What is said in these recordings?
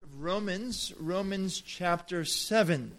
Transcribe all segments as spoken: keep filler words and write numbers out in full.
Romans, Romans chapter seven.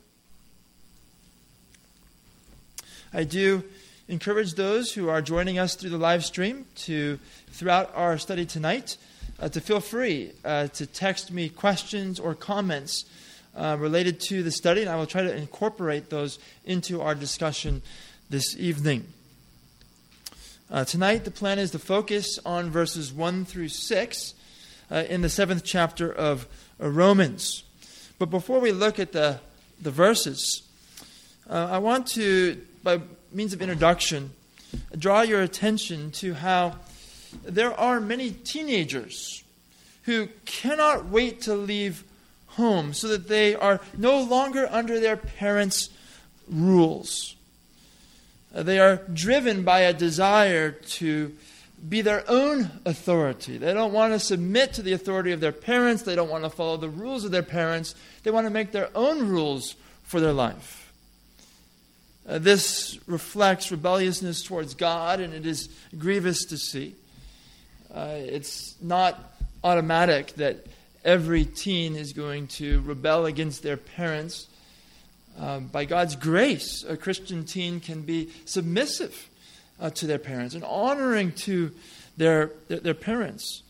I do encourage those who are joining us through the live stream to, throughout our study tonight, uh, to feel free uh, to text me questions or comments uh, related to the study, and I will try to incorporate those into our discussion this evening. Uh, tonight, the plan is to focus on verses one through six uh, in the seventh chapter of uh, Romans. But before we look at the, the verses, uh, I want to, by means of introduction, draw your attention to how there are many teenagers who cannot wait to leave home so that they are no longer under their parents' rules. They are driven by a desire to be their own authority. They don't want to submit to the authority of their parents. They don't want to follow the rules of their parents. They want to make their own rules for their life. Uh, this reflects rebelliousness towards God, and it is grievous to see. Uh, it's not automatic that every teen is going to rebel against their parents. Uh, by God's grace, a Christian teen can be submissive uh, to their parents and honoring to their, their their parents.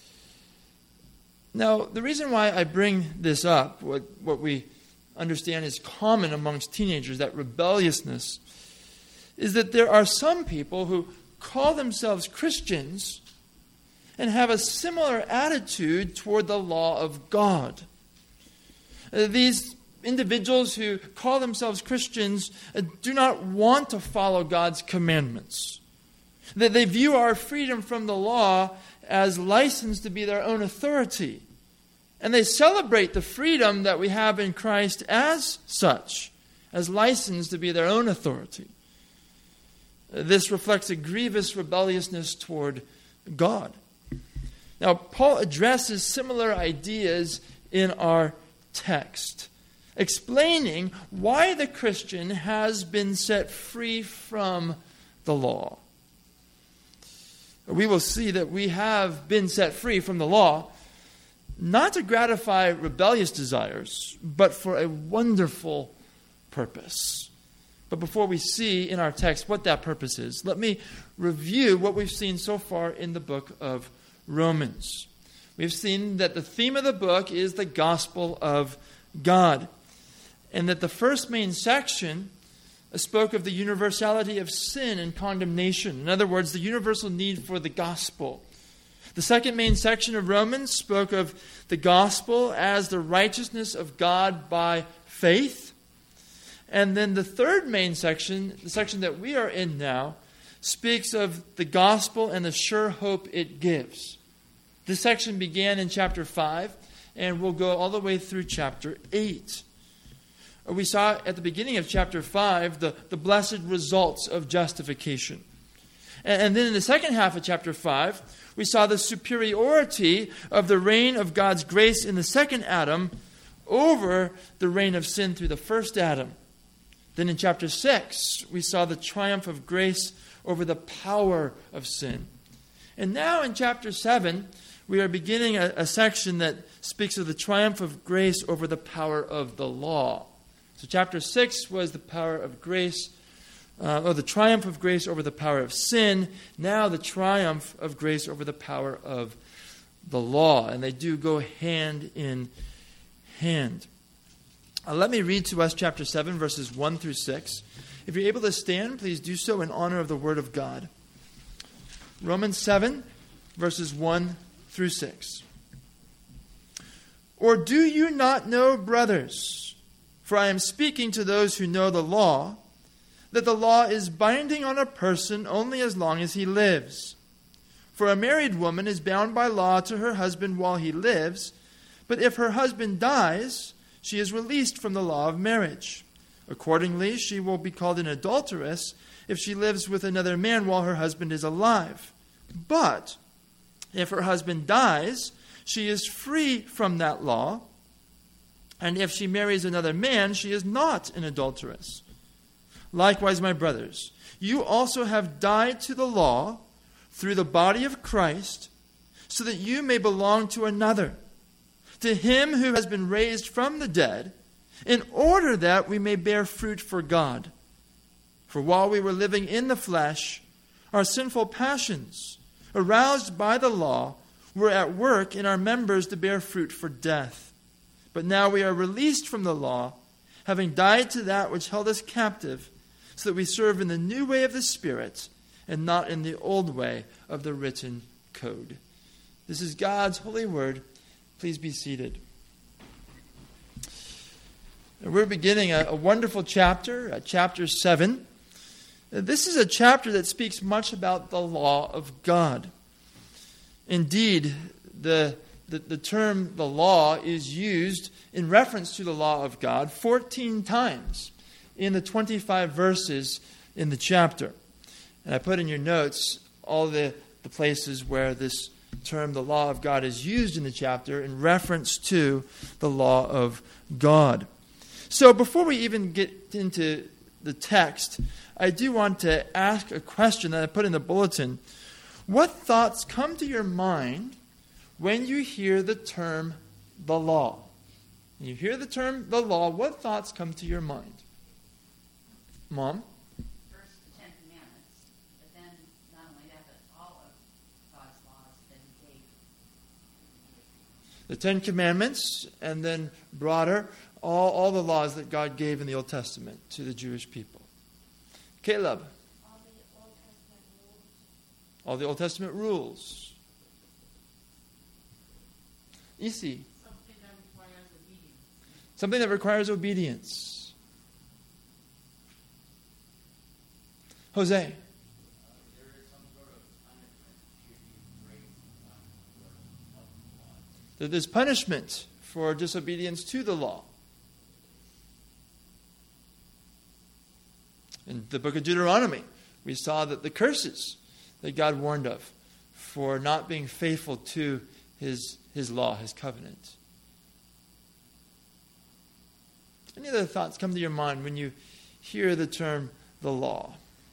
Now, the reason why I bring this up, what, what we understand is common amongst teenagers, that rebelliousness, is that there are some people who call themselves Christians and have a similar attitude toward the law of God. Uh, these individuals who call themselves Christians uh, do not want to follow God's commandments. That they view our freedom from the law as license to be their own authority. And they celebrate the freedom that we have in Christ as such, as license to be their own authority. Uh, this reflects a grievous rebelliousness toward God. Now, Paul addresses similar ideas in our text, explaining why the Christian has been set free from the law. We will see that we have been set free from the law, not to gratify rebellious desires, but for a wonderful purpose. But before we see in our text what that purpose is, let me review what we've seen so far in the book of Romans. We've seen that the theme of the book is the gospel of God, and that the first main section spoke of the universality of sin and condemnation. In other words, the universal need for the gospel. The second main section of Romans spoke of the gospel as the righteousness of God by faith. And then the third main section, the section that we are in now, speaks of the gospel and the sure hope it gives. This section began in chapter five and will go all the way through chapter eight. We saw at the beginning of chapter five the, the blessed results of justification. And, and then in the second half of chapter five, we saw the superiority of the reign of God's grace in the second Adam over the reign of sin through the first Adam. Then in chapter six, we saw the triumph of grace over the power of sin. And now in chapter seven, we are beginning a, a section that speaks of the triumph of grace over the power of the law. So chapter six was the power of grace, uh, or the triumph of grace over the power of sin. Now the triumph of grace over the power of the law. And they do go hand in hand. Uh, let me read to us chapter seven, verses one through six. If you're able to stand, please do so in honor of the Word of God. Romans seven, verses one through six. Or do you not know, brothers, for I am speaking to those who know the law, that the law is binding on a person only as long as he lives. For a married woman is bound by law to her husband while he lives, but if her husband dies, she is released from the law of marriage. Accordingly, she will be called an adulteress if she lives with another man while her husband is alive. But if her husband dies, she is free from that law. And if she marries another man, she is not an adulteress. Likewise, my brothers, you also have died to the law through the body of Christ, so that you may belong to another, to him who has been raised from the dead, in order that we may bear fruit for God. For while we were living in the flesh, our sinful passions, aroused by the law, were at work in our members to bear fruit for death. But now we are released from the law, having died to that which held us captive, so that we serve in the new way of the Spirit, and not in the old way of the written code. This is God's holy word. Please be seated. We're beginning a, a wonderful chapter, uh, chapter seven. This is a chapter that speaks much about the law of God. Indeed, the, the, the term the law is used in reference to the law of God fourteen times in the twenty-five verses in the chapter. And I put in your notes all the, the places where this term, the law of God, is used in the chapter in reference to the law of God. So before we even get into the text, I do want to ask a question that I put in the bulletin. What thoughts come to your mind when you hear the term the law? When you hear the term the law, what thoughts come to your mind? Mom? First, the Ten Commandments, but then not only that, but all of God's laws that He gave. The Ten Commandments, and then broader, all, all the laws that God gave in the Old Testament to the Jewish people. Caleb? All the Old Testament rules. All the Old Testament rules. Isi? Something that requires obedience. Something that requires obedience. Jose? Uh, there is some sort of punishment should you break one word of the law. That there's punishment for disobedience to the law. In the book of Deuteronomy, we saw that the curses that God warned of for not being faithful to his, his law, his covenant. Any other thoughts come to your mind when you hear the term the law?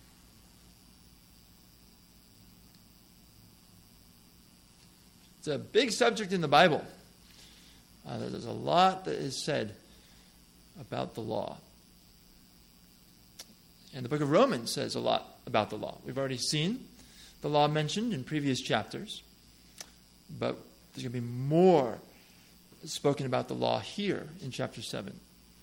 It's a big subject in the Bible. Uh, there's a lot that is said about the law. And the book of Romans says a lot about the law. We've already seen the law mentioned in previous chapters. But there's going to be more spoken about the law here in chapter seven.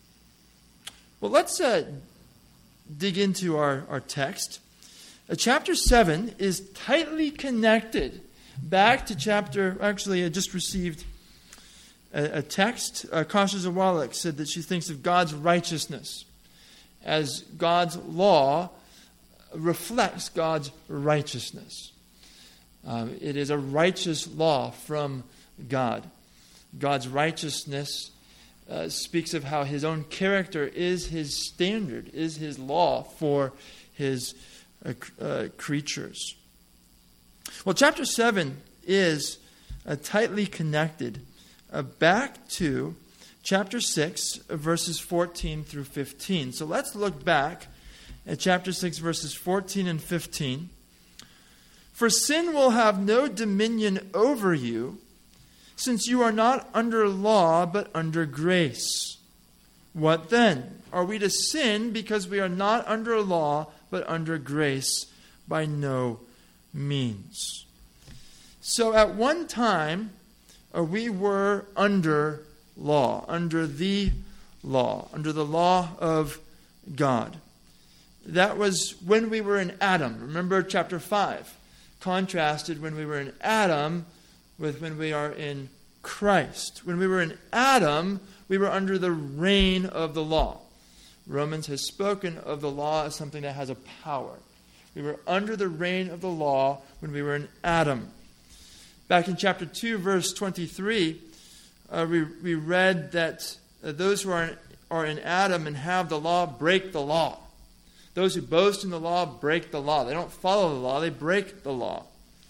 Well, let's uh, dig into our, our text. Uh, chapter seven is tightly connected back to chapter... Actually, I just received a, a text. Uh, Kasha Zawalik said that she thinks of God's righteousness as God's law reflects God's righteousness. Um, it is a righteous law from God. God's righteousness uh, speaks of how his own character is his standard, is his law for his uh, uh, creatures. Well, chapter seven is uh, tightly connected uh, back to chapter six, verses fourteen through fifteen. So let's look back at chapter six, verses fourteen and fifteen. For sin will have no dominion over you, since you are not under law, but under grace. What then? Are we to sin because we are not under law, but under grace? By no means. So at one time, uh, we were under law, under the law, under the law of God. That was when we were in Adam. Remember chapter five, contrasted when we were in Adam with when we are in Christ. When we were in Adam, we were under the reign of the law. Romans has spoken of the law as something that has a power. We were under the reign of the law when we were in Adam. Back in chapter two, verse twenty-three, uh, we, we read that uh, those who are in, are in Adam and have the law break the law. Those who boast in the law break the law. They don't follow the law, they break the law.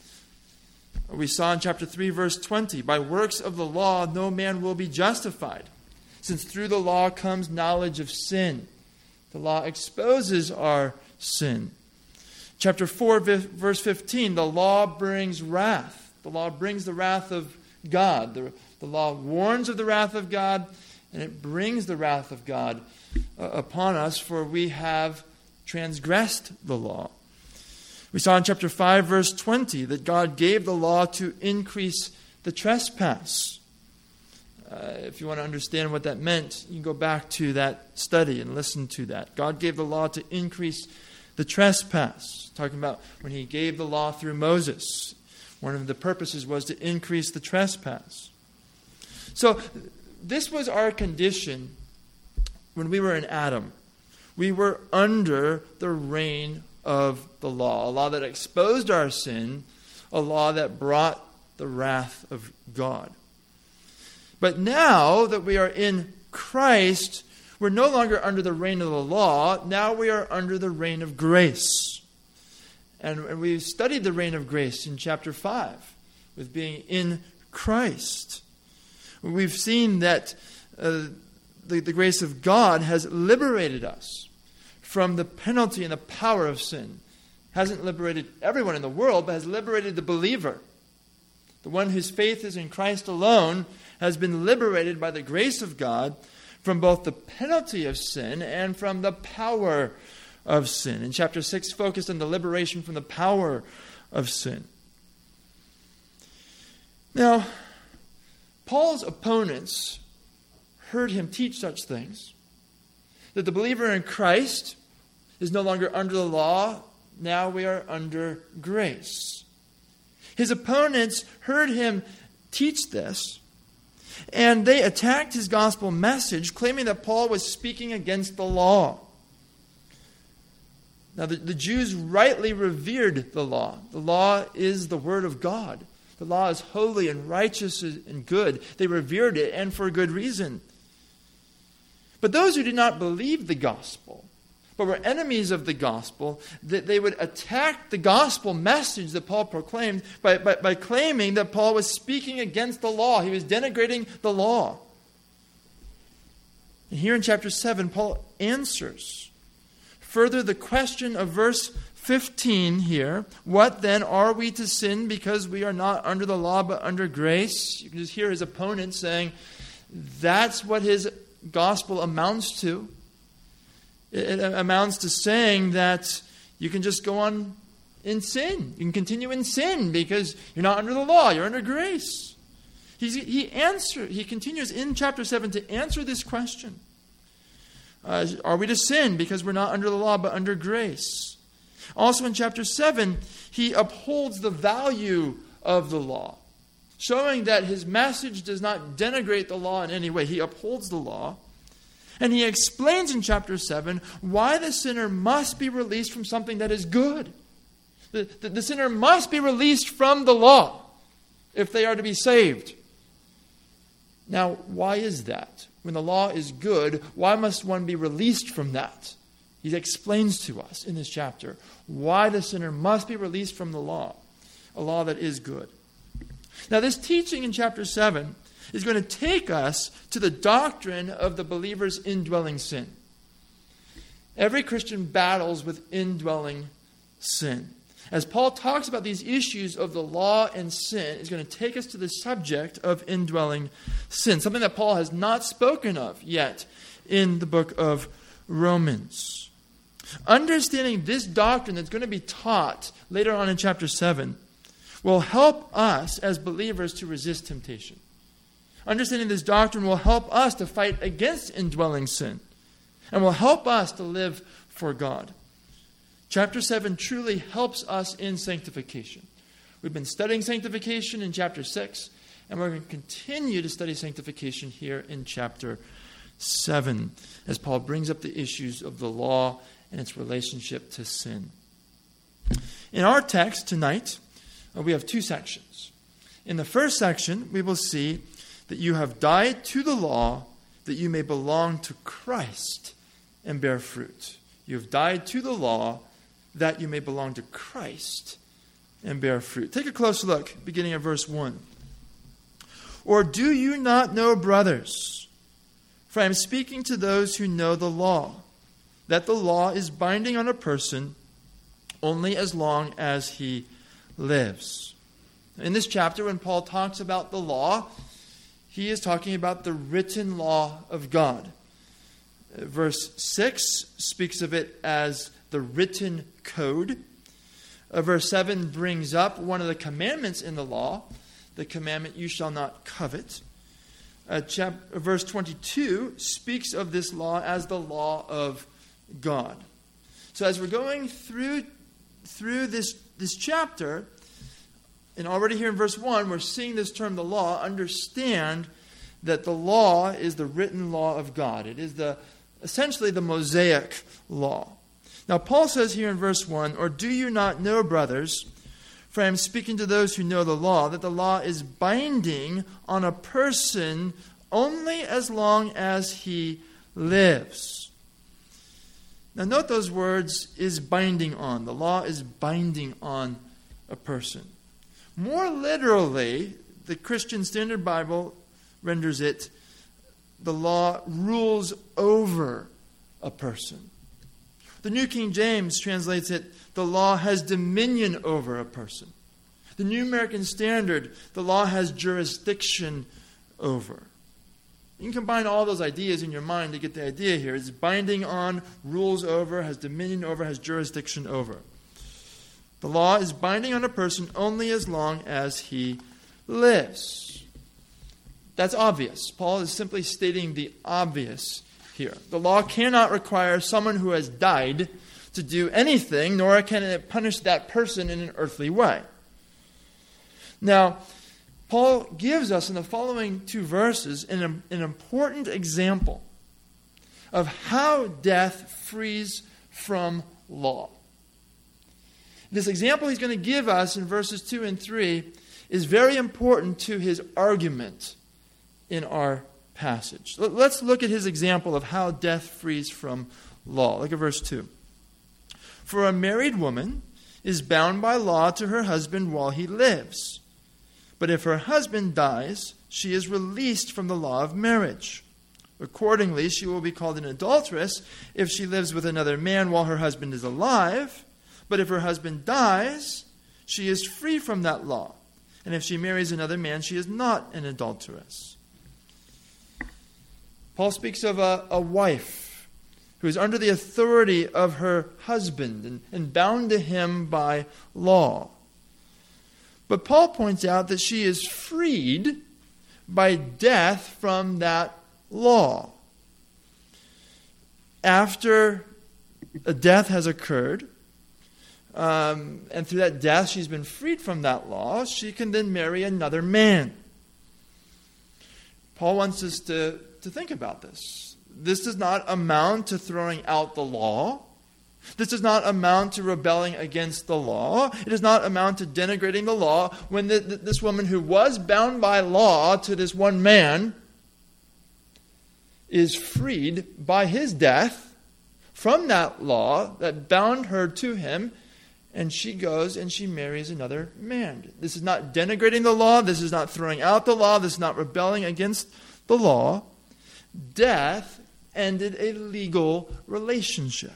We saw in chapter three, verse twenty, by works of the law no man will be justified, since through the law comes knowledge of sin. The law exposes our sin. Chapter four, verse fifteen, the law brings wrath. The law brings the wrath of God. The, the law warns of the wrath of God, and it brings the wrath of God uh, upon us, for we have transgressed the law. We saw in chapter five, verse twenty, that God gave the law to increase the trespass. Uh, if you want to understand what that meant, you can go back to that study and listen to that. God gave the law to increase the trespass. Talking about when he gave the law through Moses. One of the purposes was to increase the trespass. So this was our condition when we were in Adam. We were under the reign of the law. A law that exposed our sin. A law that brought the wrath of God. But now that we are in Christ, we're no longer under the reign of the law. Now we are under the reign of grace. And, and we studied the reign of grace in chapter five, with being in Christ. We've seen that uh, the, the grace of God has liberated us from the penalty and the power of sin. Hasn't liberated everyone in the world, but has liberated the believer. The one whose faith is in Christ alone has been liberated by the grace of God from both the penalty of sin and from the power of sin. In chapter six, focused on the liberation from the power of sin. Now, Paul's opponents heard him teach such things, that the believer in Christ is no longer under the law, now we are under grace. His opponents heard him teach this, and they attacked his gospel message, claiming that Paul was speaking against the law. Now, the, the Jews rightly revered the law. The law is the word of God. The law is holy and righteous and good. They revered it, and for good reason. But those who did not believe the gospel, but were enemies of the gospel, that they would attack the gospel message that Paul proclaimed by, by, by claiming that Paul was speaking against the law. He was denigrating the law. And here in chapter seven, Paul answers further the question of verse fifteen here. What then, are we to sin because we are not under the law but under grace? You can just hear his opponent saying that's what his gospel amounts to. It amounts to saying that you can just go on in sin. You can continue in sin because you're not under the law. You're under grace. He's, he answer, he continues in chapter seven to answer this question. Uh, are we to sin because we're not under the law but under grace? Also in chapter seven, he upholds the value of the law, showing that his message does not denigrate the law in any way. He upholds the law. And he explains in chapter seven why the sinner must be released from something that is good. The, the, the sinner must be released from the law if they are to be saved. Now, why is that? When the law is good, why must one be released from that? He explains to us in this chapter why the sinner must be released from the law, a law that is good. Now, this teaching in chapter seven is going to take us to the doctrine of the believer's indwelling sin. Every Christian battles with indwelling sin. As Paul talks about these issues of the law and sin, is going to take us to the subject of indwelling sin, something that Paul has not spoken of yet in the book of Romans. Understanding this doctrine that's going to be taught later on in chapter seven will help us as believers to resist temptation. Understanding this doctrine will help us to fight against indwelling sin and will help us to live for God. Chapter seven truly helps us in sanctification. We've been studying sanctification in chapter six, and we're going to continue to study sanctification here in chapter seven as Paul brings up the issues of the law and its relationship to sin. In our text tonight, we have two sections. In the first section, we will see that you have died to the law that you may belong to Christ and bear fruit. You have died to the law that you may belong to Christ and bear fruit. Take a close look, beginning at verse one. Or do you not know, brothers, for I am speaking to those who know the law, that the law is binding on a person only as long as he lives. In this chapter, when Paul talks about the law, he is talking about the written law of God. Verse six speaks of it as the written code. Uh, verse seven brings up one of the commandments in the law, the commandment, you shall not covet. Uh, chap- verse twenty-two speaks of this law as the law of God. So as we're going through through this, this chapter, and already here in verse one, we're seeing this term, the law. Understand that the law is the written law of God. It is the essentially the Mosaic law. Now, Paul says here in verse one, or do you not know, brothers, for I am speaking to those who know the law, that the law is binding on a person only as long as he lives. Now, note those words, is binding on. The law is binding on a person. More literally, the Christian Standard Bible renders it, the law rules over a person. The New King James translates it, the law has dominion over a person. The New American Standard, the law has jurisdiction over. You can combine all those ideas in your mind to get the idea here. It's binding on, rules over, has dominion over, has jurisdiction over. The law is binding on a person only as long as he lives. That's obvious. Paul is simply stating the obvious here. The law cannot require someone who has died to do anything, nor can it punish that person in an earthly way. Now, Paul gives us in the following two verses an, an important example of how death frees from law. This example he's going to give us in verses two and three is very important to his argument in our passage. Let's look at his example of how death frees from law. Look at verse two. For a married woman is bound by law to her husband while he lives. But if her husband dies, she is released from the law of marriage. Accordingly, she will be called an adulteress if she lives with another man while her husband is alive. But if her husband dies, she is free from that law. And if she marries another man, she is not an adulteress. Paul speaks of a, a wife who is under the authority of her husband and, and bound to him by law. But Paul points out that she is freed by death from that law. After a death has occurred, um, and through that death she's been freed from that law, she can then marry another man. Paul wants us to to think about this. This does not amount to throwing out the law. This does not amount to rebelling against the law. It does not amount to denigrating the law when the, the, this woman who was bound by law to this one man is freed by his death from that law that bound her to him, and she goes and she marries another man. This is not denigrating the law. This is not throwing out the law. This is not rebelling against the law. Death ended a legal relationship.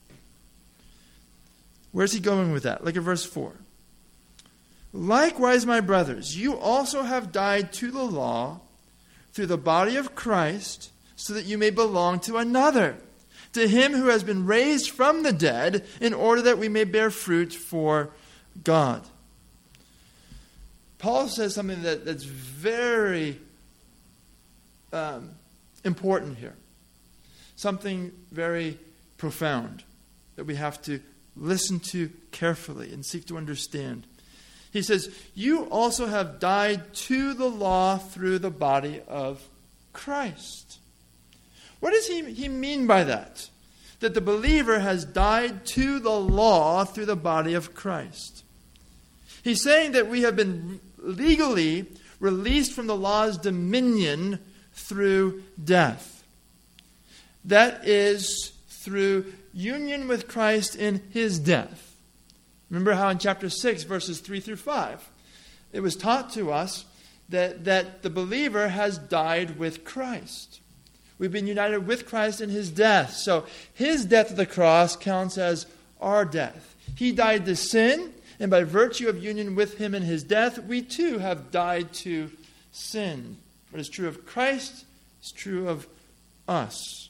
Where's he going with that? Look at verse four. Likewise, my brothers, you also have died to the law through the body of Christ, so that you may belong to another, to him who has been raised from the dead, in order that we may bear fruit for God. Paul says something that, that's very um, important here. Something very profound that we have to listen to carefully and seek to understand. He says, you also have died to the law through the body of Christ. What does he, he mean by that? That the believer has died to the law through the body of Christ. He's saying that we have been legally released from the law's dominion through death. That is through union with Christ in his death. Remember how in chapter six, verses three through five, it was taught to us that, that the believer has died with Christ. We've been united with Christ in his death. So his death at the cross counts as our death. He died to sin, And by virtue of union with him in his death, we too have died to sin. What is true of Christ is true of us.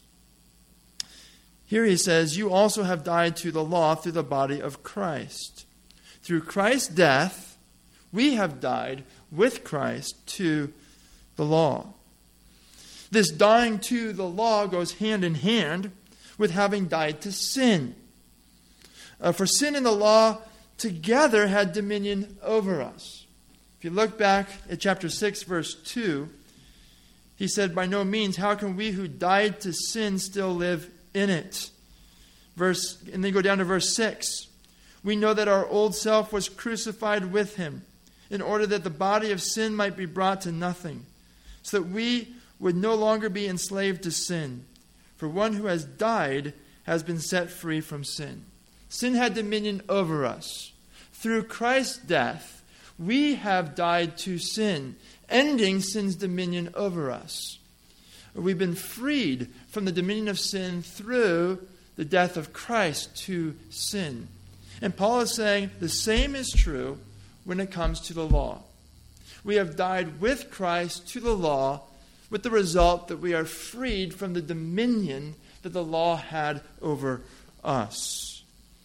Here he says, you also have died to the law through the body of Christ. Through Christ's death, we have died with Christ to the law. This dying to the law goes hand in hand with having died to sin. Uh, for sin and the law together had dominion over us. If you look back at chapter six, verse two, he said, by no means, how can we who died to sin still live in it? Verse, and then go down to verse six. We know that our old self was crucified with him in order that the body of sin might be brought to nothing, so that we would no longer be enslaved to sin. For one who has died has been set free from sin. Sin had dominion over us. Through Christ's death, we have died to sin, ending sin's dominion over us. We've been freed from the dominion of sin through the death of Christ to sin. And Paul is saying the same is true when it comes to the law. We have died with Christ to the law, with the result that we are freed from the dominion that the law had over us.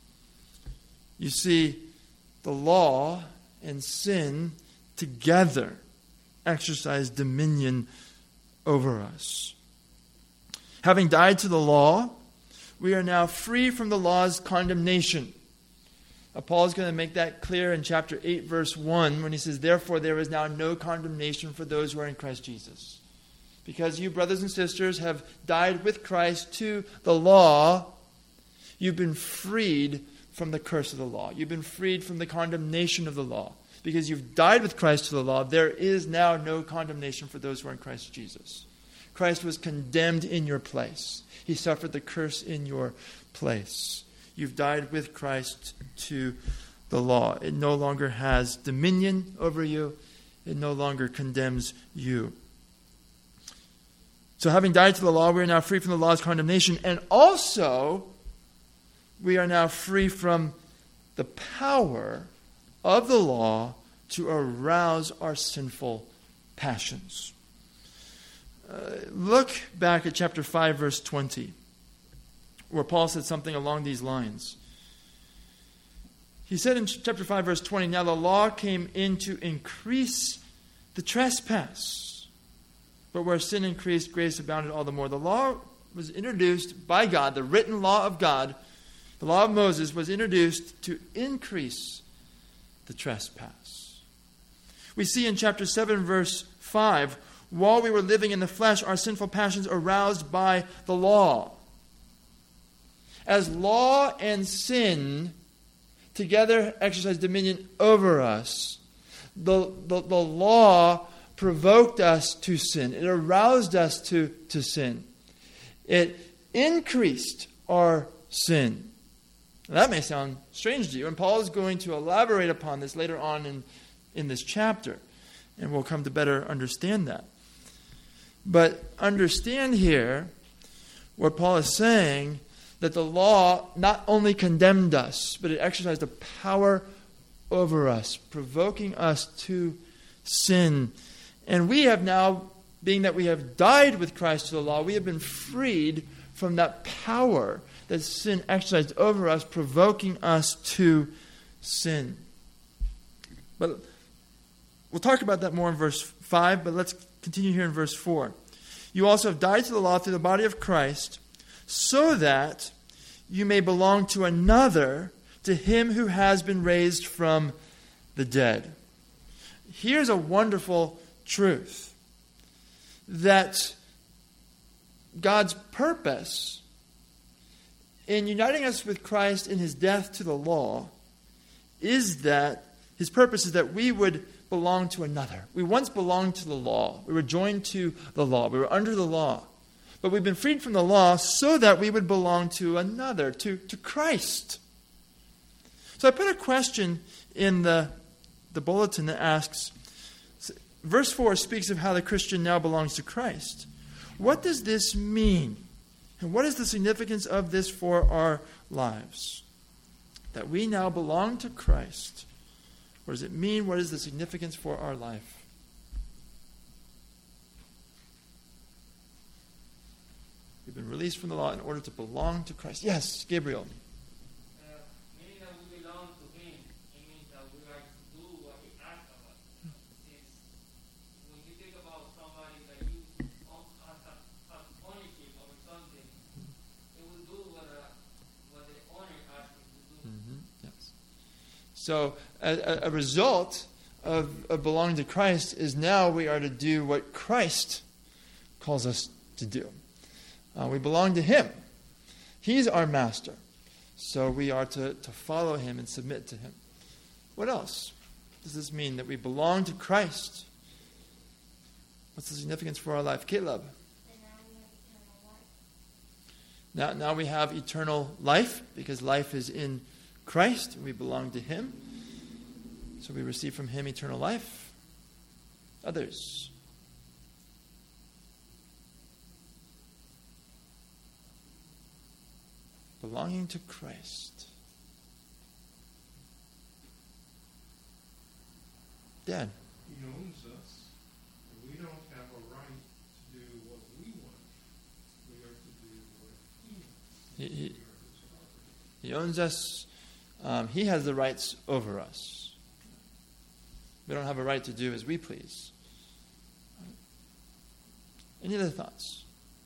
You see, the law and sin together exercise dominion over us. Having died to the law, we are now free from the law's condemnation. Uh, Paul is going to make that clear in chapter eight, verse one, when he says, therefore there is now no condemnation for those who are in Christ Jesus. Because you, brothers and sisters, have died with Christ to the law, you've been freed from the curse of the law. You've been freed from the condemnation of the law. Because you've died with Christ to the law, there is now no condemnation for those who are in Christ Jesus. Christ was condemned in your place. He suffered the curse in your place. You've died with Christ to the law. It no longer has dominion over you. It no longer condemns you. So having died to the law, we are now free from the law's condemnation. And also, we are now free from the power of the law to arouse our sinful passions. Uh, look back at chapter five, verse twenty, where Paul said something along these lines. He said in chapter five, verse twenty, now the law came in to increase the trespass, but where sin increased, grace abounded all the more. The law was introduced by God, the written law of God, the law of Moses was introduced to increase the trespass. We see in chapter seven, verse five, while we were living in the flesh, our sinful passions aroused by the law. As law and sin together exercise dominion over us, the, the, the law provoked us to sin. It aroused us to, to sin. It increased our sin. Now, that may sound strange to you, and Paul is going to elaborate upon this later on in, in this chapter, and we'll come to better understand that. But understand here what Paul is saying, that the law not only condemned us, but it exercised a power over us, provoking us to sin. And we have now, being that we have died with Christ to the law, we have been freed from that power that sin exercised over us, provoking us to sin. But we'll talk about that more in verse five, but let's continue here in verse four. You also have died to the law through the body of Christ, so that you may belong to another, to him who has been raised from the dead. Here's a wonderful truth, that God's purpose in uniting us with Christ in his death to the law is that his purpose is that we would belong to another. We once belonged to the law. We were joined to the law. We were under the law. But we've been freed from the law so that we would belong to another, to, to Christ. So I put a question in the, the bulletin that asks, verse four speaks of how the Christian now belongs to Christ. What does this mean? And what is the significance of this for our lives? That we now belong to Christ What does it mean? What is the significance for our life? We've been released from the law in order to belong to Christ. Yes, Gabriel. Uh, meaning that we belong to Him, it means that we are to do what He asks of us. Since when you think about somebody that you own- has a, has ownership over something, they will do what, uh, what the owner asks them to do. Mm-hmm. Yes. So, a, a result of, of belonging to Christ is now we are to do what Christ calls us to do. Uh, we belong to Him. He's our master. So we are to, to follow Him and submit to Him. What else does this mean? That we belong to Christ. What's the significance for our life? Caleb. And now we have eternal life. Now, now we have eternal life because life is in Christ and we belong to Him. So we receive from Him eternal life. Others. Belonging to Christ. Dad. He owns us, and we don't have a right to do what we want. We are to do what He wants. He, he, We are His property. he owns us. Um, he has the rights over us. We don't have a right to do as we please. Any other thoughts?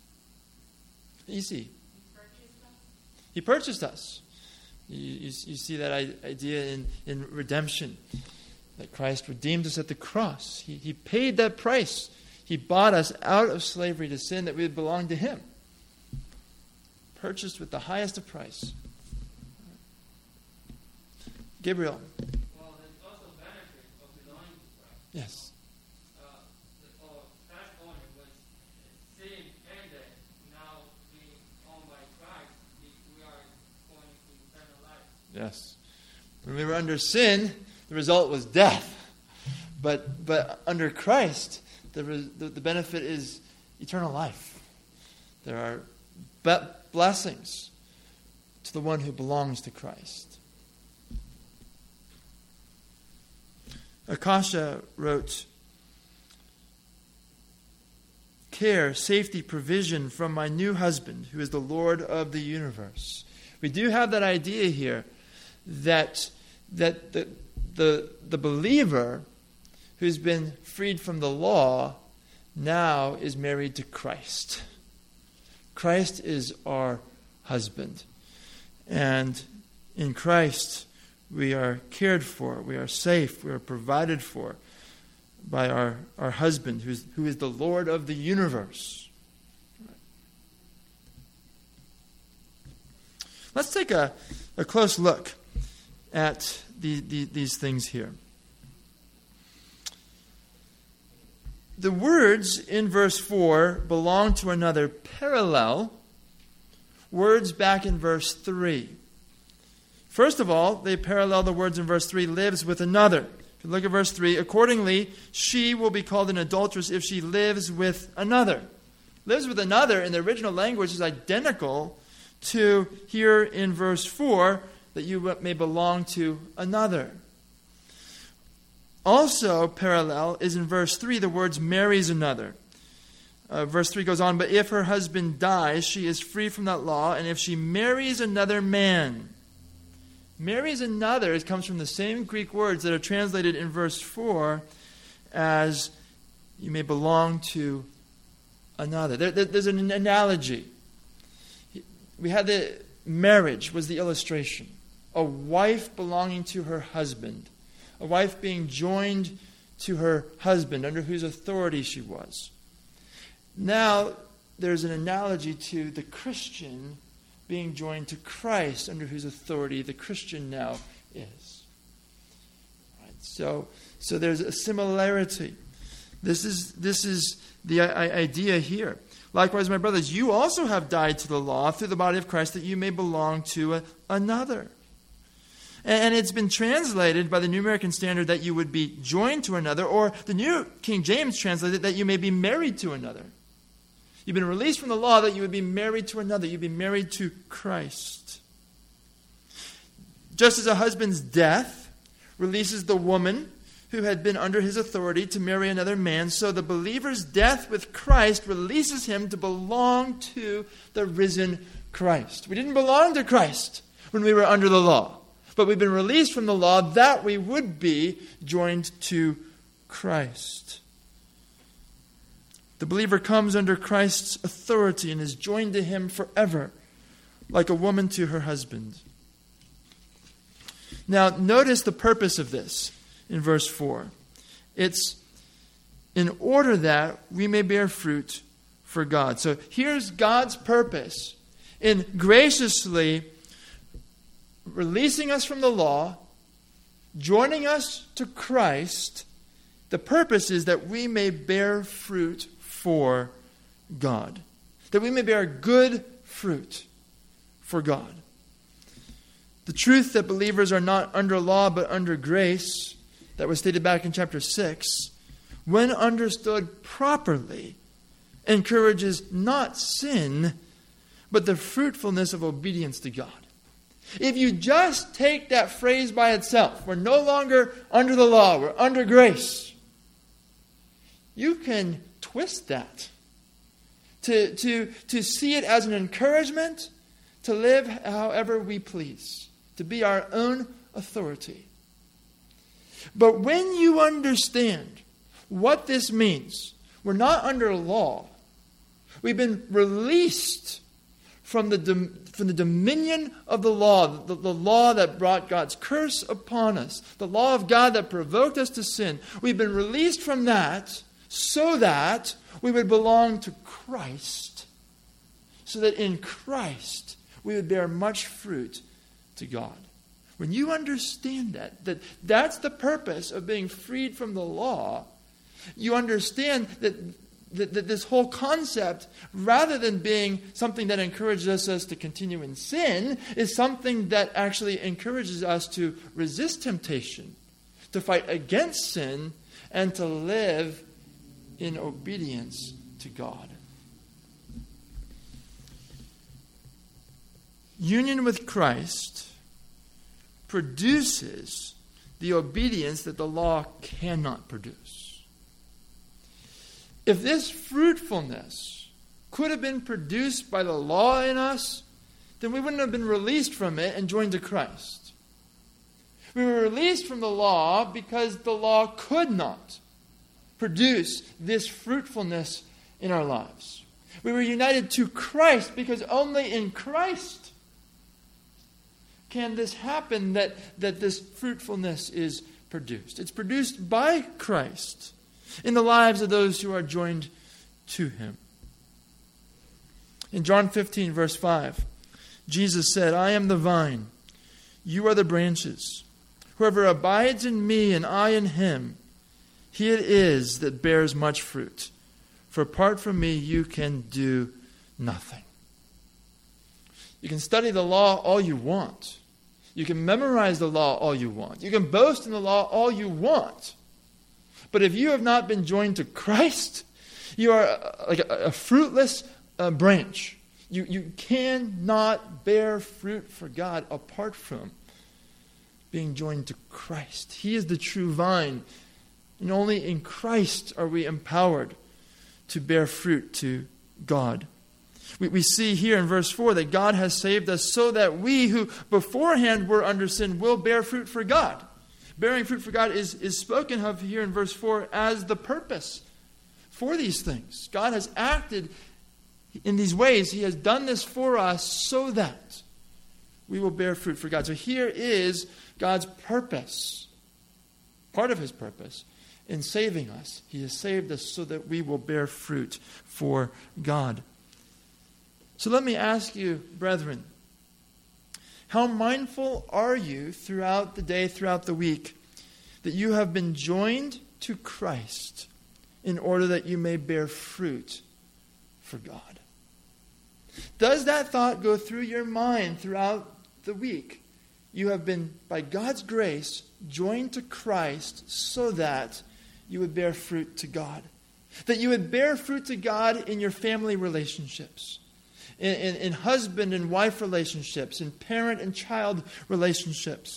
Easy. He purchased us. You, you, you see that idea in, in redemption, that Christ redeemed us at the cross. He, he paid that price. He bought us out of slavery to sin that we would belong to Him. Purchased with the highest of price. Gabriel. Well, there's also benefit of belonging to Christ. Yes. Uh, the uh, past owner was sin ended, now being owned by Christ, we we are going to eternal life. Yes. When we were under sin, the result was death. But but under Christ, the the, the benefit is eternal life. There are be- blessings to the one who belongs to Christ. Akasha wrote, care, safety, provision from my new husband, who is the Lord of the universe. We do have that idea here that, that the, the, the believer who's been freed from the law now is married to Christ. Christ is our husband. And in Christ, we are cared for, we are safe, we are provided for by our, our husband, who's, who is the Lord of the universe. Let's take a, a close look at the, the, these things here. The words in verse four belong to another parallel words back in verse three. First of all, they parallel the words in verse three, lives with another. If you look at verse three, accordingly, she will be called an adulteress if she lives with another. Lives with another in the original language is identical to here in verse four, that you may belong to another. Also parallel is in verse three, the words marries another. Uh, verse three goes on, but if her husband dies, she is free from that law, and if she marries another man, marries another, it comes from the same Greek words that are translated in verse four as you may belong to another. There, there, there's an analogy. We had the marriage was the illustration. A wife belonging to her husband. A wife being joined to her husband, under whose authority she was. Now, there's an analogy to the Christian being joined to Christ, under whose authority the Christian now is. Right, so, so there's a similarity. This is, this is the idea here. Likewise, my brothers, you also have died to the law through the body of Christ, that you may belong to a, another. And it's been translated by the New American Standard that you would be joined to another, or the New King James translated that you may be married to another. You've been released from the law that you would be married to another. You'd be married to Christ. Just as a husband's death releases the woman who had been under his authority to marry another man. So the believer's death with Christ releases him to belong to the risen Christ. We didn't belong to Christ when we were under the law, but we've been released from the law that we would be joined to Christ. The believer comes under Christ's authority and is joined to him forever, like a woman to her husband. Now, notice the purpose of this in verse four. It's in order that we may bear fruit for God. So here's God's purpose in graciously releasing us from the law, joining us to Christ. The purpose is that we may bear fruit for God, that we may bear good fruit for God. The truth that believers are not under law but under grace, that was stated back in chapter six, when understood properly, encourages not sin, but the fruitfulness of obedience to God. If you just take that phrase by itself, we're no longer under the law, we're under grace, you can twist that to, to, to see it as an encouragement to live however we please, to be our own authority. But when you understand what this means, we're not under law. We've been released from the, dom- from the dominion of the law, the, the law that brought God's curse upon us, the law of God that provoked us to sin. We've been released from that so that we would belong to Christ, so that in Christ we would bear much fruit to God. When you understand that, that that's the purpose of being freed from the law, you understand that, that, that this whole concept, rather than being something that encourages us to continue in sin, is something that actually encourages us to resist temptation, to fight against sin, and to live in obedience to God. Union with Christ produces the obedience that the law cannot produce. If this fruitfulness could have been produced by the law in us, then we wouldn't have been released from it and joined to Christ. We were released from the law because the law could not produce this fruitfulness in our lives. We were united to Christ because only in Christ can this happen, that, that this fruitfulness is produced. It's produced by Christ in the lives of those who are joined to Him. In John fifteen, verse five, Jesus said, "I am the vine, you are the branches. Whoever abides in me and I in him, he it is that bears much fruit. For apart from me, you can do nothing." You can study the law all you want. You can memorize the law all you want. You can boast in the law all you want. But if you have not been joined to Christ, you are like a, a fruitless uh, branch. You, you cannot bear fruit for God apart from being joined to Christ. He is the true vine. And only in Christ are we empowered to bear fruit to God. We, we see here in verse four that God has saved us so that we who beforehand were under sin will bear fruit for God. Bearing fruit for God is, is spoken of here in verse four as the purpose for these things. God has acted in these ways. He has done this for us so that we will bear fruit for God. So here is God's purpose, part of His purpose in saving us. He has saved us so that we will bear fruit for God. So let me ask you, brethren, how mindful are you throughout the day, throughout the week, that you have been joined to Christ in order that you may bear fruit for God? Does that thought go through your mind throughout the week? You have been, by God's grace, joined to Christ so that you would bear fruit to God. That you would bear fruit to God in your family relationships, in, in, in husband and wife relationships, in parent and child relationships.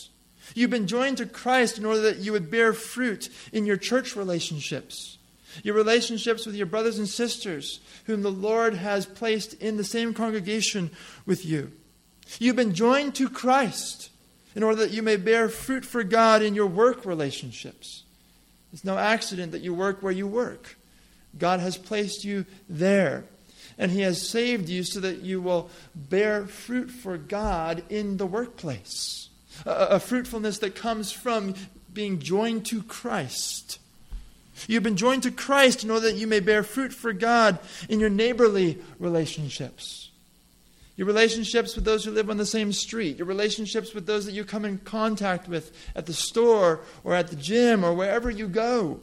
You've been joined to Christ in order that you would bear fruit in your church relationships, your relationships with your brothers and sisters, whom the Lord has placed in the same congregation with you. You've been joined to Christ in order that you may bear fruit for God in your work relationships. It's no accident that you work where you work. God has placed you there, and He has saved you so that you will bear fruit for God in the workplace. A, a fruitfulness that comes from being joined to Christ. You've been joined to Christ in order that you may bear fruit for God in your neighborly relationships. Your relationships with those who live on the same street. Your relationships with those that you come in contact with at the store or at the gym or wherever you go.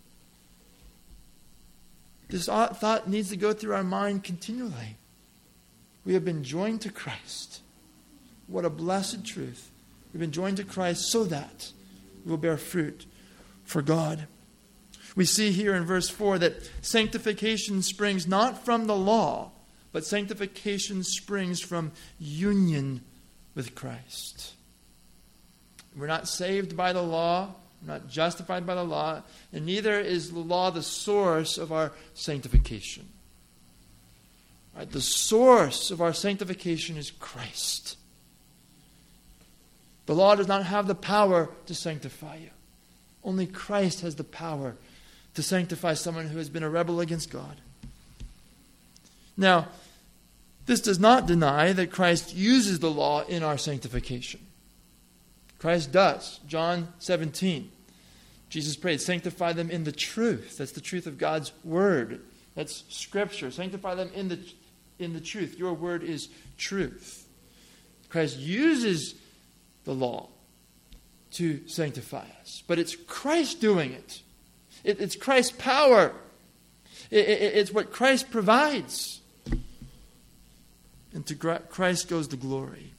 This thought needs to go through our mind continually. We have been joined to Christ. What a blessed truth. We've been joined to Christ so that we will bear fruit for God. We see here in verse four that sanctification springs not from the law, but sanctification springs from union with Christ. We're not saved by the law. We're not justified by the law. And neither is the law the source of our sanctification. Right? The source of our sanctification is Christ. The law does not have the power to sanctify you. Only Christ has the power to sanctify someone who has been a rebel against God. Now, this does not deny that Christ uses the law in our sanctification. Christ does. John seventeen. Jesus prayed, sanctify them in the truth. That's the truth of God's word. That's Scripture. Sanctify them in the, in the truth. Your word is truth. Christ uses the law to sanctify us. But it's Christ doing it. it it's Christ's power. It, it, it's what Christ provides. And to Christ goes the glory.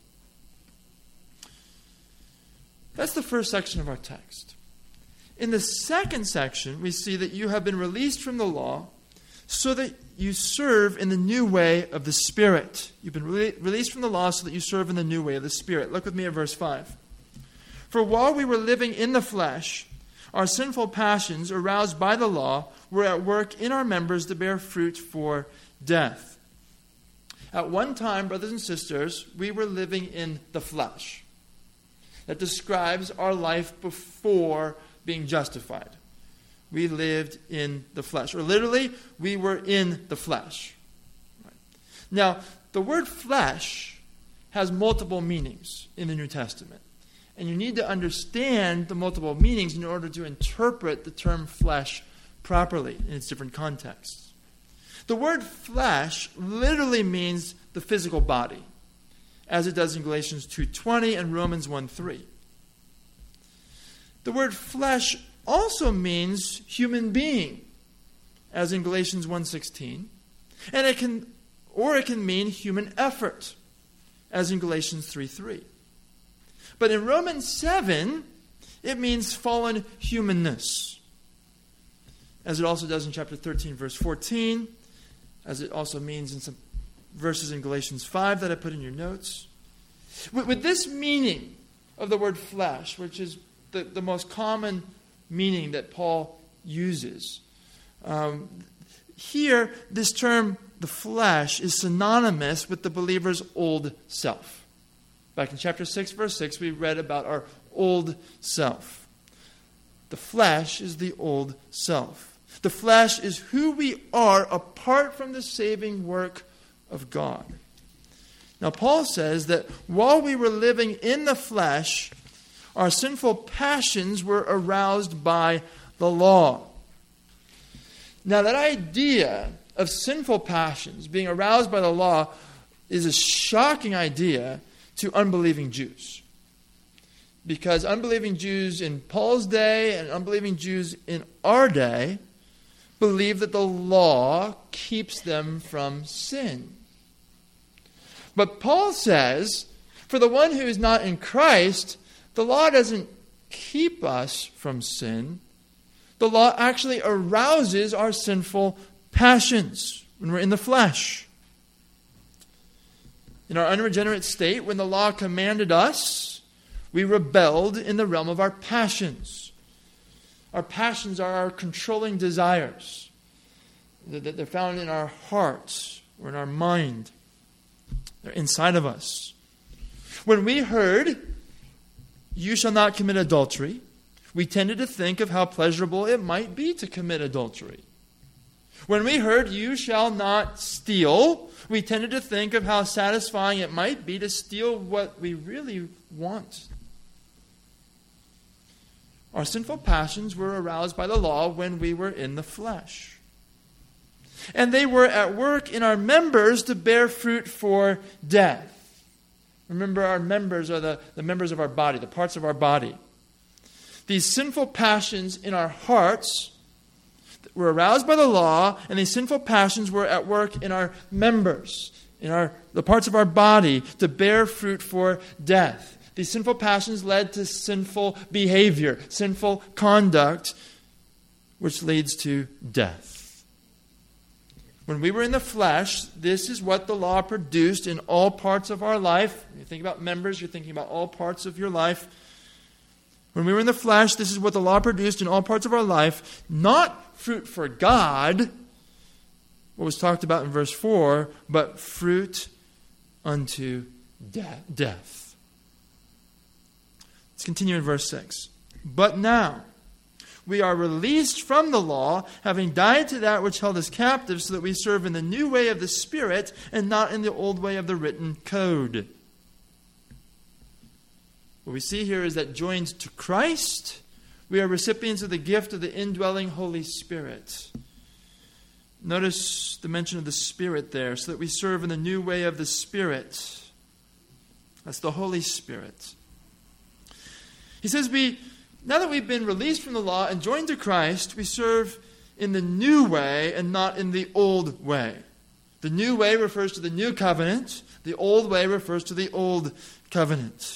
That's the first section of our text. In the second section, we see that you have been released from the law so that you serve in the new way of the Spirit. You've been re- released from the law so that you serve in the new way of the Spirit. Look with me at verse five. For while we were living in the flesh, our sinful passions, aroused by the law, were at work in our members to bear fruit for death. At one time, brothers and sisters, we were living in the flesh. That describes our life before being justified. We lived in the flesh. Or literally, we were in the flesh. Right. Now, the word flesh has multiple meanings in the New Testament. And you need to understand the multiple meanings in order to interpret the term flesh properly in its different contexts. The word flesh literally means the physical body, as it does in Galatians two twenty and Romans one three. The word flesh also means human being, as in Galatians one sixteen, and it can, or it can mean human effort, as in Galatians three three. But in Romans seven, it means fallen humanness, as it also does in chapter thirteen, verse fourteen, as it also means in some verses in Galatians five that I put in your notes. With, with this meaning of the word flesh, which is the, the most common meaning that Paul uses, um, here, this term, the flesh, is synonymous with the believer's old self. Back in chapter six, verse six, we read about our old self. The flesh is the old self. The flesh is who we are apart from the saving work of God. Now, Paul says that while we were living in the flesh, our sinful passions were aroused by the law. Now, that idea of sinful passions being aroused by the law is a shocking idea to unbelieving Jews. Because unbelieving Jews in Paul's day and unbelieving Jews in our day believe that the law keeps them from sin. But Paul says, for the one who is not in Christ, the law doesn't keep us from sin. The law actually arouses our sinful passions when we're in the flesh. In our unregenerate state, when the law commanded us, we rebelled in the realm of our passions. Our passions are our controlling desires. They're found in our hearts or in our mind. They're inside of us. When we heard, "You shall not commit adultery," we tended to think of how pleasurable it might be to commit adultery. When we heard, "You shall not steal," we tended to think of how satisfying it might be to steal what we really want. Our sinful passions were aroused by the law when we were in the flesh. And they were at work in our members to bear fruit for death. Remember, our members are the, the members of our body, the parts of our body. These sinful passions in our hearts were aroused by the law, and these sinful passions were at work in our members, in our the parts of our body, to bear fruit for death. These sinful passions led to sinful behavior, sinful conduct, which leads to death. When we were in the flesh, this is what the law produced in all parts of our life. When you think about members, you're thinking about all parts of your life. When we were in the flesh, this is what the law produced in all parts of our life. Not fruit for God, what was talked about in verse four, but fruit unto de- death. Let's continue in verse six. But now we are released from the law, having died to that which held us captive, so that we serve in the new way of the Spirit and not in the old way of the written code. What we see here is that joined to Christ, we are recipients of the gift of the indwelling Holy Spirit. Notice the mention of the Spirit there, so that we serve in the new way of the Spirit. That's the Holy Spirit. He says we, now that we've been released from the law and joined to Christ, we serve in the new way and not in the old way. The new way refers to the new covenant. The old way refers to the old covenant.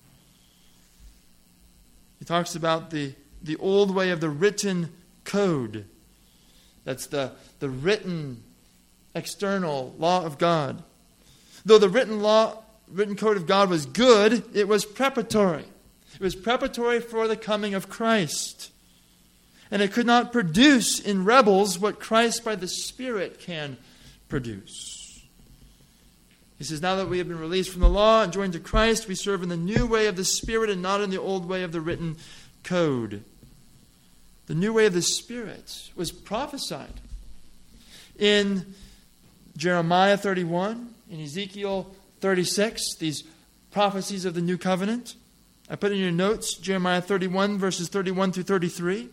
He talks about the, the old way of the written code. That's the, the written external law of God. Though the written law, written code of God was good, it was preparatory. It was preparatory for the coming of Christ. And it could not produce in rebels what Christ by the Spirit can produce. He says, now that we have been released from the law and joined to Christ, we serve in the new way of the Spirit and not in the old way of the written code. The new way of the Spirit was prophesied in Jeremiah thirty-one, in Ezekiel thirty-six, these prophecies of the new covenant. I put in your notes Jeremiah thirty-one, verses thirty-one through thirty-three.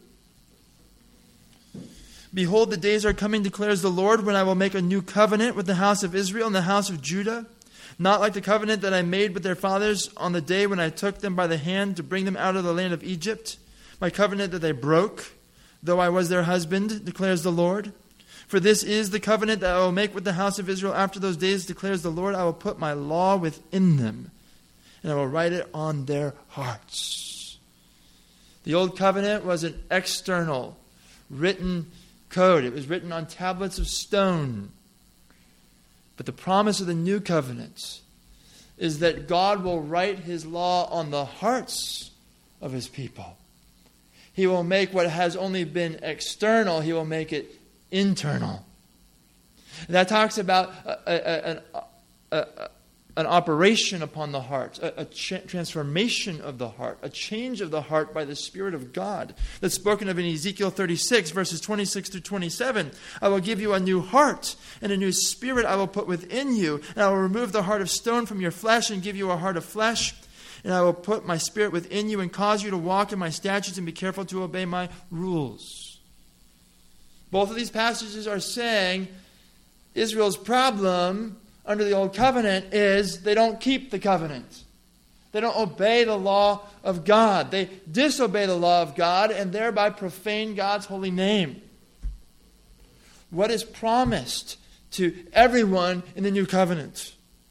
Behold, the days are coming, declares the Lord, when I will make a new covenant with the house of Israel and the house of Judah, not like the covenant that I made with their fathers on the day when I took them by the hand to bring them out of the land of Egypt, my covenant that they broke, though I was their husband, declares the Lord. For this is the covenant that I will make with the house of Israel after those days, declares the Lord. I will put my law within them, and I will write it on their hearts. The old covenant was an external, written code. It was written on tablets of stone. But the promise of the new covenant is that God will write His law on the hearts of His people. He will make what has only been external, He will make it internal. That talks about a, a, a, a, a, an operation upon the heart, a, a tra- transformation of the heart, a change of the heart by the Spirit of God. That's spoken of in Ezekiel thirty-six, verses twenty-six through twenty-seven. I will give you a new heart, and a new spirit I will put within you, and I will remove the heart of stone from your flesh and give you a heart of flesh. And I will put my Spirit within you and cause you to walk in my statutes and be careful to obey my rules. Both of these passages are saying Israel's problem under the old covenant is they don't keep the covenant. They don't obey the law of God. They disobey the law of God and thereby profane God's holy name. What is promised to everyone in the new covenant?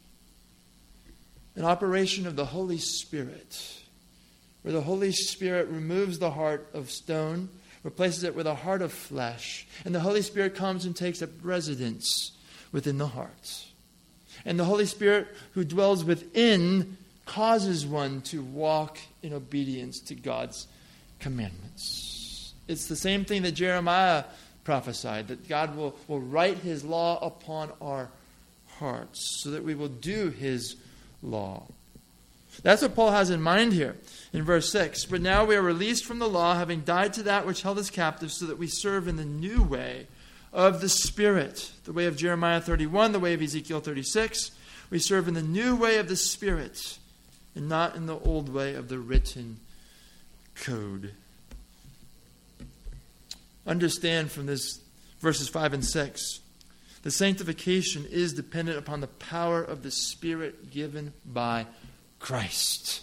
An operation of the Holy Spirit, where the Holy Spirit removes the heart of stone, replaces it with a heart of flesh, and the Holy Spirit comes and takes up residence within the heart. And the Holy Spirit who dwells within causes one to walk in obedience to God's commandments. It's the same thing that Jeremiah prophesied, that God will, will write his law upon our hearts so that we will do his law. That's what Paul has in mind here in verse six. But now we are released from the law, having died to that which held us captive, so that we serve in the new way of the Spirit. The way of Jeremiah thirty-one, the way of Ezekiel thirty-six. We serve in the new way of the Spirit and not in the old way of the written code. Understand from this verses five and six, the sanctification is dependent upon the power of the Spirit given by Christ.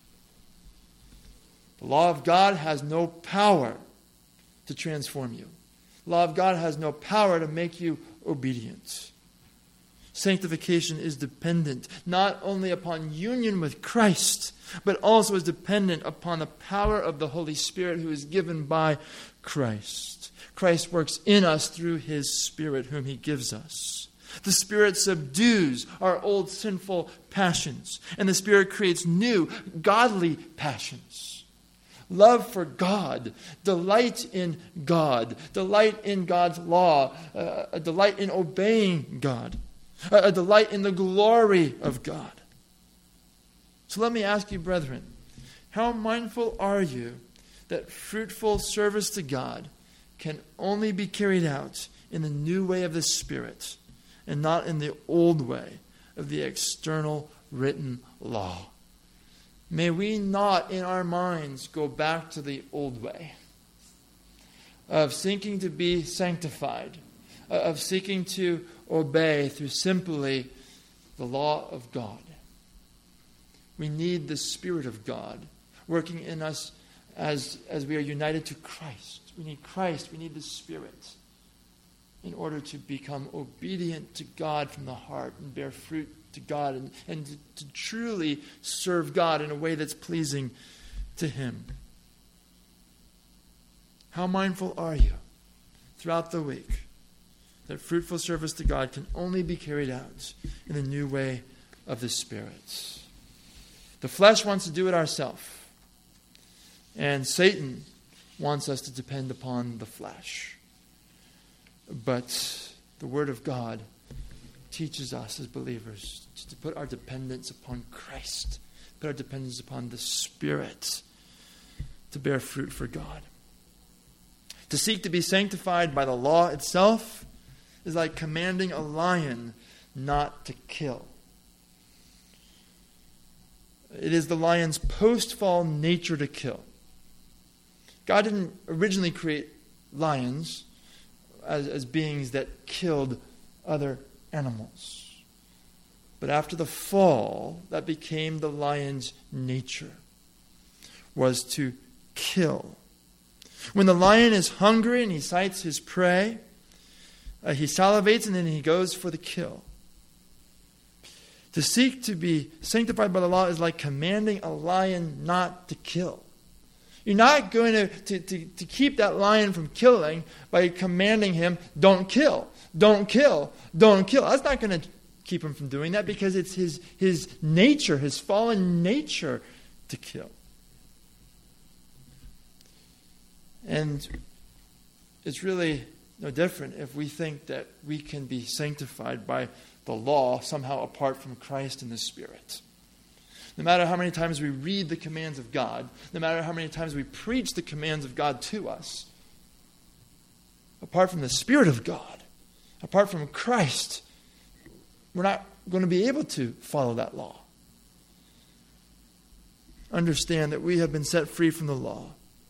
The law of God has no power to transform you. The law of God has no power to make you obedient. Sanctification is dependent not only upon union with Christ, but also is dependent upon the power of the Holy Spirit who is given by Christ. Christ works in us through his Spirit whom he gives us. The Spirit subdues our old sinful passions, and the Spirit creates new, godly passions. Love for God, delight in God, delight in God's law, uh, a delight in obeying God, a, a delight in the glory of God. So let me ask you, brethren, how mindful are you that fruitful service to God can only be carried out in the new way of the Spirit and not in the old way of the external written law? May we not in our minds go back to the old way of seeking to be sanctified, of seeking to obey through simply the law of God. We need the Spirit of God working in us as, as we are united to Christ. We need Christ, we need the Spirit in order to become obedient to God from the heart and bear fruit to God and, and to, to truly serve God in a way that's pleasing to him. How mindful are you throughout the week that fruitful service to God can only be carried out in the new way of the Spirit? The flesh wants to do it ourselves, and Satan wants us to depend upon the flesh. But the Word of God teaches us as believers to put our dependence upon Christ, put our dependence upon the Spirit to bear fruit for God. To seek to be sanctified by the law itself is like commanding a lion not to kill. It is the lion's post-fall nature to kill. God didn't originally create lions as, as beings that killed other animals. But after the fall, that became the lion's nature, was to kill. When the lion is hungry and he sights his prey, uh, he salivates and then he goes for the kill. To seek to be sanctified by the law is like commanding a lion not to kill. You're not going to, to, to, to keep that lion from killing by commanding him, don't kill, don't kill, don't kill. That's not going to keep him from doing that because it's his, his nature, his fallen nature to kill. And it's really no different if we think that we can be sanctified by the law somehow apart from Christ and the Spirit. No matter how many times we read the commands of God, no matter how many times we preach the commands of God to us, apart from the Spirit of God, apart from Christ, we're not going to be able to follow that law. Understand that we have been set free from the law.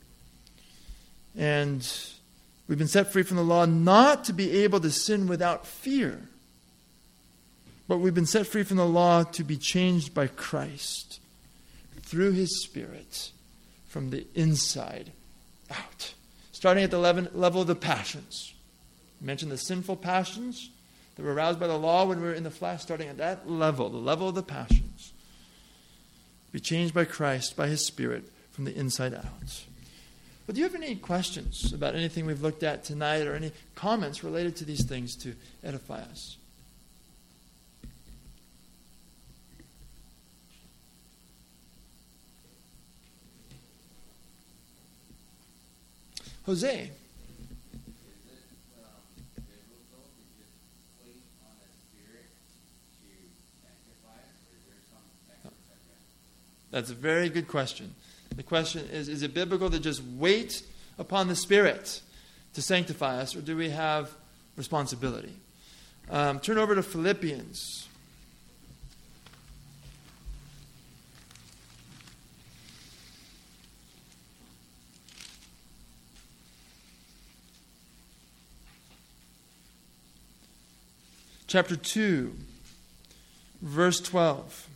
And we've been set free from the law not to be able to sin without fear, but we've been set free from the law to be changed by Christ through his Spirit from the inside out. Starting at the level of the passions. I mentioned the sinful passions that were aroused by the law when we were in the flesh, starting at that level, the level of the passions. Be changed by Christ, by his Spirit, from the inside out. But do you have any questions about anything we've looked at tonight or any comments related to these things to edify us? Jose. Is it um, biblical to just wait on the Spirit to sanctify us, or is there some extra step? That's a very good question. The question is, is it biblical to just wait upon the Spirit to sanctify us, or do we have responsibility? Um, turn over to Philippians. Chapter two, verse twelve.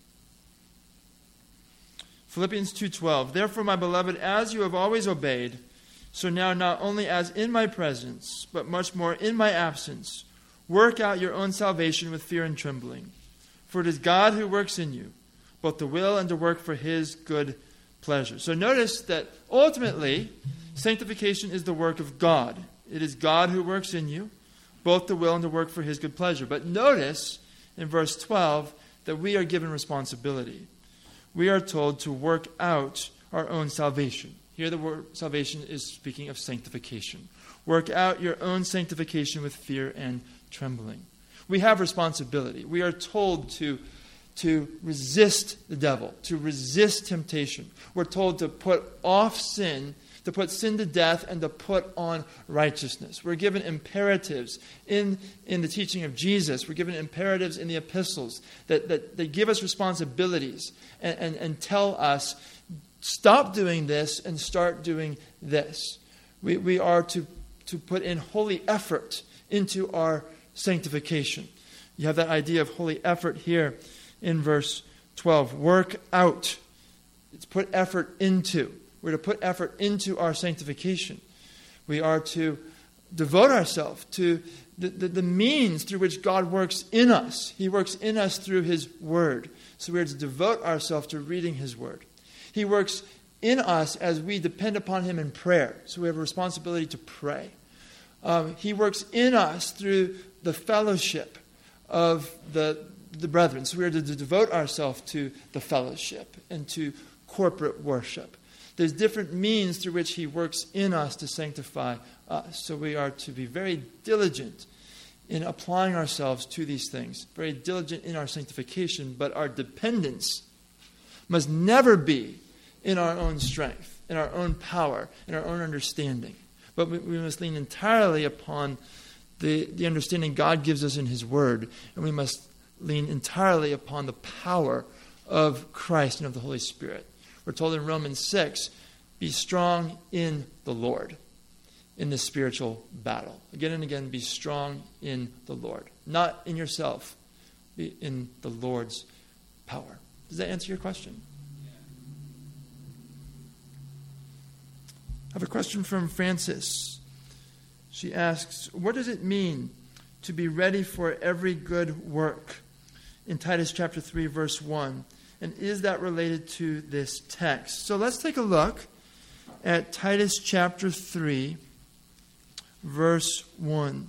Philippians two twelve. Therefore, my beloved, as you have always obeyed, so now not only as in my presence, but much more in my absence, work out your own salvation with fear and trembling. For it is God who works in you, both to will and to work for his good pleasure. So notice that ultimately, sanctification is the work of God. It is God who works in you, both to will and to work for his good pleasure. But notice in verse twelve that we are given responsibility. We are told to work out our own salvation. Here the word salvation is speaking of sanctification. Work out your own sanctification with fear and trembling. We have responsibility. We are told to, to resist the devil, to resist temptation. We're told to put off sin, to put sin to death, and to put on righteousness. We're given imperatives in, in the teaching of Jesus. We're given imperatives in the epistles that, that, that give us responsibilities and, and, and tell us, stop doing this and start doing this. We, we are to, to put in holy effort into our sanctification. You have that idea of holy effort here in verse twelve. Work out. It's put effort into. We're to put effort into our sanctification. We are to devote ourselves to the, the, the means through which God works in us. He works in us through his word. So we are to devote ourselves to reading his word. He works in us as we depend upon him in prayer. So we have a responsibility to pray. Um, he works in us through the fellowship of the, the brethren. So we are to, to devote ourselves to the fellowship and to corporate worship. There's different means through which he works in us to sanctify us. So we are to be very diligent in applying ourselves to these things, very diligent in our sanctification, but our dependence must never be in our own strength, in our own power, in our own understanding. But we, we must lean entirely upon the, the understanding God gives us in his word, and we must lean entirely upon the power of Christ and of the Holy Spirit. We're told in Romans six, be strong in the Lord in this spiritual battle. Again and again, be strong in the Lord. Not in yourself, be in the Lord's power. Does that answer your question? I have a question from Francis. She asks, what does it mean to be ready for every good work in Titus chapter three, verse one? And is that related to this text? So let's take a look at Titus chapter three, verse one.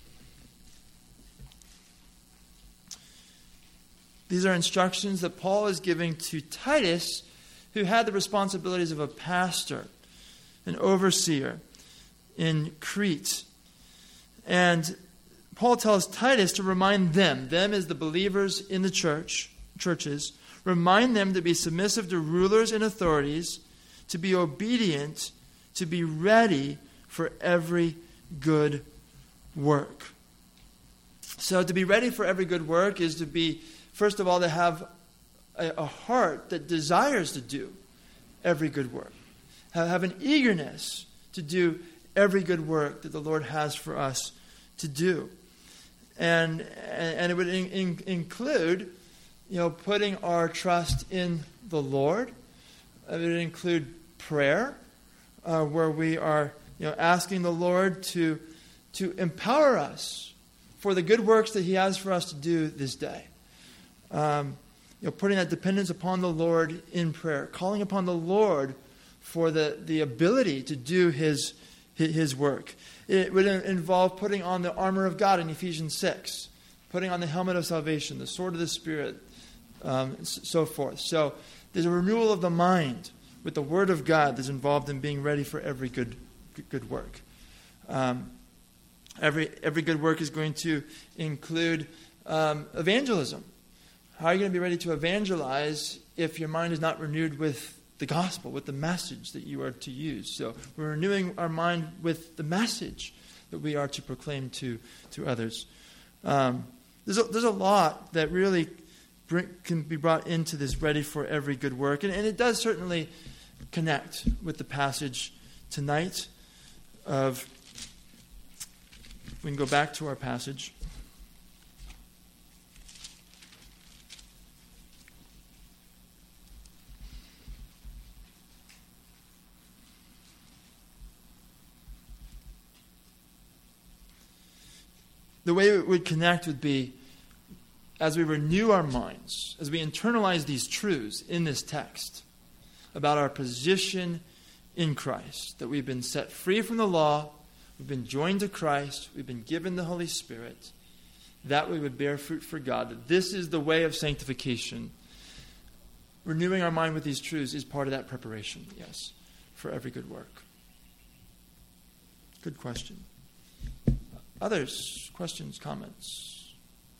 These are instructions that Paul is giving to Titus, who had the responsibilities of a pastor, an overseer in Crete. And Paul tells Titus to remind them, them as the believers in the church, churches, remind them to be submissive to rulers and authorities, to be obedient, to be ready for every good work. So to be ready for every good work is to be, first of all, to have a, a heart that desires to do every good work. Have, have an eagerness to do every good work that the Lord has for us to do. And, and it would in, in, include You know, putting our trust in the Lord. It would include prayer, uh, where we are, you know, asking the Lord to to empower us for the good works that He has for us to do this day. Um, you know, putting that dependence upon the Lord in prayer, calling upon the Lord for the, the ability to do His His work. It would involve putting on the armor of God in Ephesians six, putting on the helmet of salvation, the sword of the Spirit. Um, so forth. So there's a renewal of the mind with the Word of God that's involved in being ready for every good good work. Um, every every good work is going to include um, evangelism. How are you going to be ready to evangelize if your mind is not renewed with the gospel, with the message that you are to use? So we're renewing our mind with the message that we are to proclaim to, to others. Um, there's, a, there's a lot that really bring, can be brought into this ready for every good work. And, and it does certainly connect with the passage tonight of, we can go back to our passage. The way it would connect would be as we renew our minds, as we internalize these truths in this text about our position in Christ, that we've been set free from the law, we've been joined to Christ, we've been given the Holy Spirit, that we would bear fruit for God. That this is the way of sanctification. Renewing our mind with these truths is part of that preparation, yes, for every good work. Good question. Others? Questions, comments?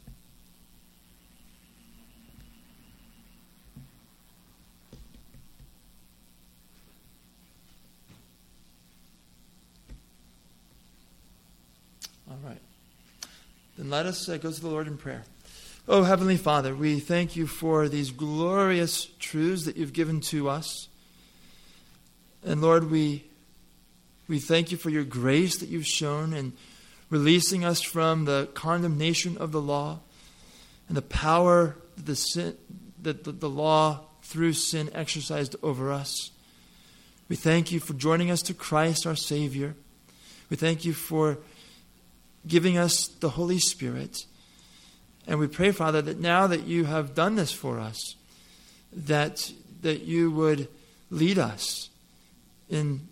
All right. Then let us uh, go to the Lord in prayer. Oh, Heavenly Father, we thank you for these glorious truths that you've given to us. And Lord, we, we thank you for your grace that you've shown in releasing us from the condemnation of the law and the power that the, sin, that the, the law through sin exercised over us. We thank you for joining us to Christ our Savior. We thank you for giving us the Holy Spirit. And we pray, Father, that now that you have done this for us, that, that you would lead us in,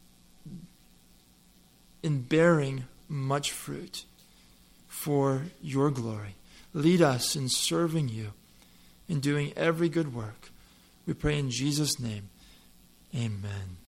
in bearing much fruit for your glory. Lead us in serving you, in doing every good work. We pray in Jesus' name. Amen.